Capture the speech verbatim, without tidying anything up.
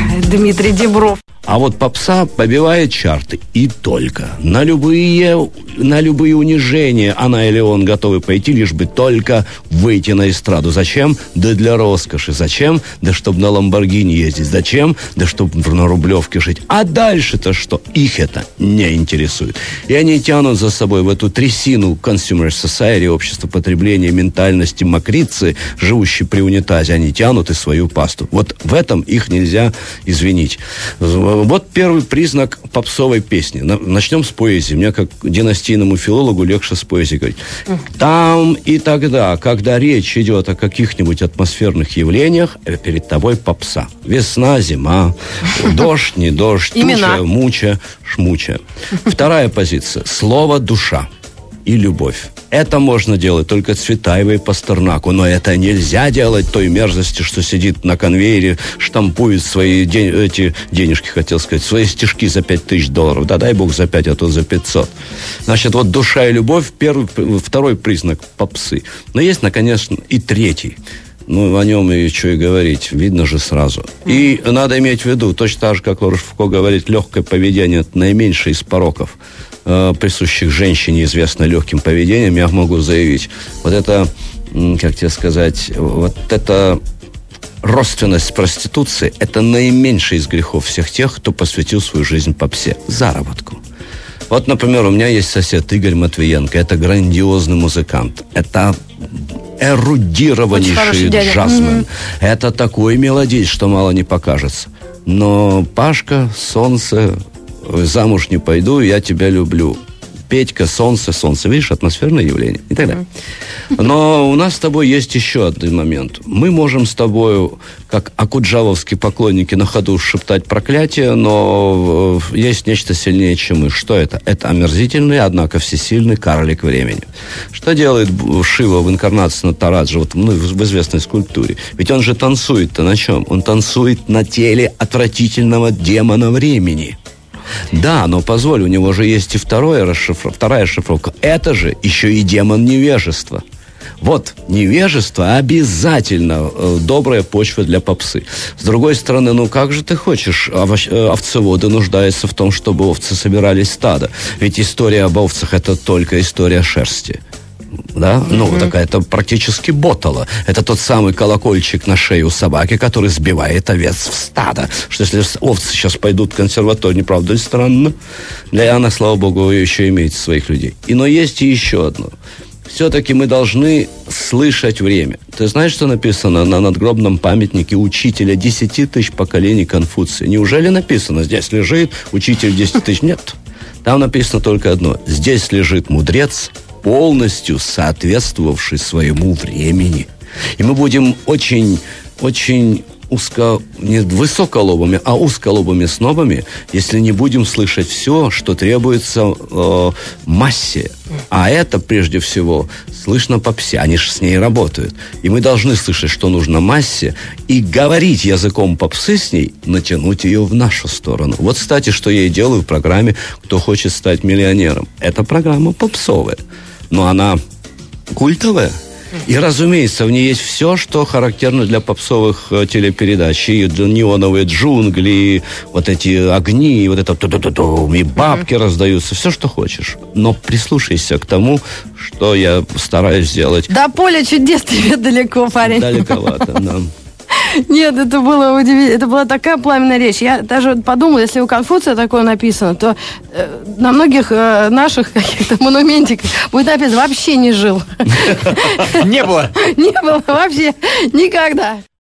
Дмитрий Дибров. А вот попса побивает чарты. И только. На любые, на любые унижения она или он готовы пойти, лишь бы только выйти на эстраду. Зачем? Да для роскоши. Зачем? Да чтобы на Ламборгини ездить. Зачем? Да чтобы на Рублевке жить. А дальше-то что? Их это не интересует. И они тянут за собой в эту трясину Consumer Society, общество потребления, ментальности мокрицы, живущей при унитазе. Они тянут и свою пасту. Вот в этом их нельзя извинить. Вот первый признак попсовой песни. Начнем с поэзии. Мне, как династийному филологу, легче с поэзией говорить. Там и тогда, когда речь идет о каких-нибудь атмосферных явлениях, перед тобой попса. Весна, зима, дождь, не дождь, туча, муча, шмуча. Вторая позиция. Слово «душа» и «любовь». Это можно делать только Цветаевой и Пастернаку, но это нельзя делать той мерзости, что сидит на конвейере, штампует свои день, эти денежки, хотел сказать, свои стишки за пять тысяч долларов. Да дай бог за пять, а то за пятьсот. Значит, вот душа и любовь, первый, второй признак попсы. Но есть, наконец, и третий. Ну, о нем и что и говорить, видно же сразу. И надо иметь в виду, точно так же, как Лорж Фуко говорит, легкое поведение – это наименьший из пороков, э, присущих женщине, известно легким поведением, я могу заявить. Вот это, как тебе сказать, вот это родственность проституции – это наименьший из грехов всех тех, кто посвятил свою жизнь попсе, заработку. Вот, например, у меня есть сосед Игорь Матвиенко, это грандиозный музыкант, это эрудированнейший джазмен. Mm-hmm. Это такой мелодист, что мало не покажется. Но Пашка, солнце, замуж не пойду, я тебя люблю. Петька, солнце, солнце. Видишь, атмосферное явление и так далее. Но у нас с тобой есть еще один момент. Мы можем с тобой, как акуджавовские поклонники, на ходу шептать проклятие, но есть нечто сильнее, чем мы. Что это? Это омерзительный, однако всесильный карлик времени. Что делает Шива в инкарнации Натараджа, вот, ну, в известной скульптуре? Ведь он же танцует-то на чем? Он танцует на теле отвратительного демона времени. Да, но позволь, у него же есть и второе расшифр... вторая расшифровка. Это же еще и демон невежества. Вот, невежество обязательно э, добрая почва для попсы. С другой стороны, ну как же ты хочешь? Овощ... Овцеводы нуждаются в том, чтобы овцы собирались в стадо. Ведь история об овцах – это только история шерсти. Да? Mm-hmm. Ну, так это практически ботало. Это тот самый колокольчик на шее у собаки, который сбивает овец в стадо. Что если овцы сейчас пойдут в консерваторию, не правда ли странно? Для она, слава богу, еще имеет своих людей. И, но есть и еще одно. Все-таки мы должны слышать время. Ты знаешь, что написано на надгробном памятнике учителя десяти тысяч поколений Конфуция? Неужели написано, здесь лежит учитель десяти тысяч? Нет. Там написано только одно. Здесь лежит мудрец, полностью соответствовавший своему времени. И мы будем очень, очень узко, не высоколобыми, а узколобыми снобами, если не будем слышать все, что требуется э, массе. А это, прежде всего, слышно попсе. Они же с ней работают. И мы должны слышать, что нужно массе, и говорить языком попсы с ней, натянуть ее в нашу сторону. Вот, кстати, что я и делаю в программе «Кто хочет стать миллионером». Это программа попсовая. Но она культовая. И, разумеется, в ней есть все, что характерно для попсовых э, телепередач. И неоновые джунгли, и вот эти огни, и вот это ту-ту-ту-ту, и бабки mm-hmm. раздаются, все, что хочешь. Но прислушайся к тому, что я стараюсь сделать. До поля чудес тебе далеко, парень. Далековато, да. Нет, это было удивительно. Это была такая пламенная речь. Я даже подумала, если у Конфуция такое написано, то э, на многих э, наших каких-то монументиках будет написано «вообще не жил». Не было. Не было вообще никогда.